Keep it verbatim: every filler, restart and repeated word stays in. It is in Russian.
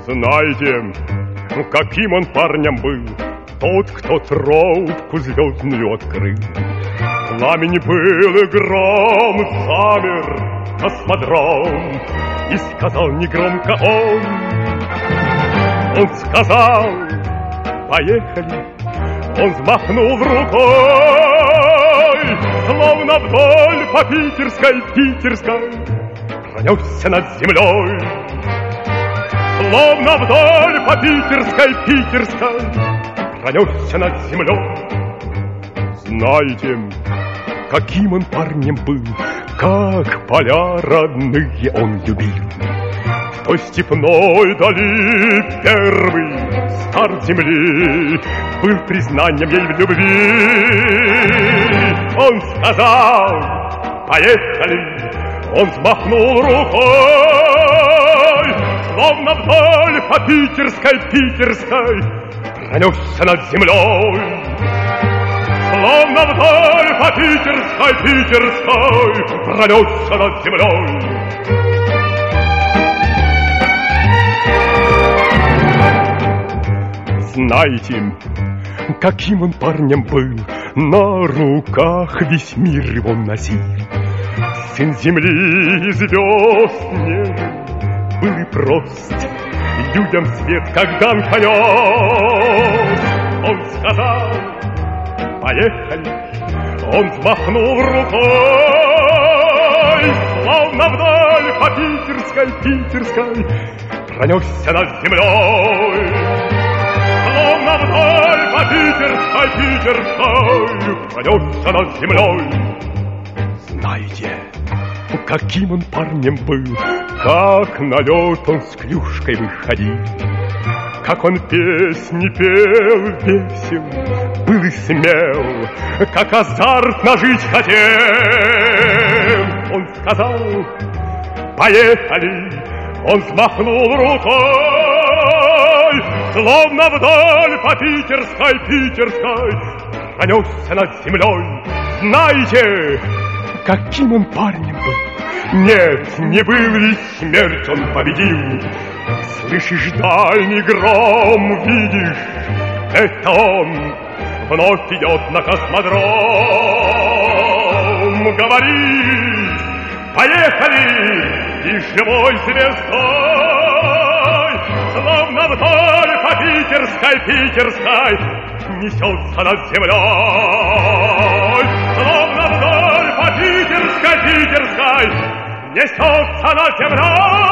Знаете, каким он парнем был, тот, кто тропку звездную открыл. Пламень был и гром, замер космодром, и сказал негромко он. Он сказал: поехали. Он взмахнул рукой, словно вдоль по питерской, питерской пронесся над землей. Словно вдоль по питерской, питерской пронесся над землей. Знаете, каким он парнем был, как поля родные он любил. В той степной дали первый старт земли был признанием ей в любви. Он сказал: поехали. Он взмахнул рукой, словно вдоль по питерской, питерской пронесся над землей. Словно вдоль по питерской, питерской пронесся над землей. Знаете, каким он парнем был, на руках весь мир его носил. Сын земли и звезд нежен был и прост, людям свет как дан понес. Он сказал: поехали. Он взмахнул рукой, словно вдоль по питерской, питерской пронесся над землей. Словно вдоль по питерской, питерской пронесся над землей. Знаете, каким он парнем был, как на лед он с клюшкой выходил, как он песни пел весел, был и смел, как азартно жить хотел. Он сказал: поехали. Он взмахнул рукой, словно вдоль по питерской, питерской пронесся над землей. Знаете, каким он парнем был? Нет, не был ли смерть он победил? Слышишь дальний гром, видишь, это он вновь идет на космодром. Говорит: поехали! И живой звездой, словно вдоль по питерской, питерской несется над землей. Словно вдоль по питерской, питерской несется над землей.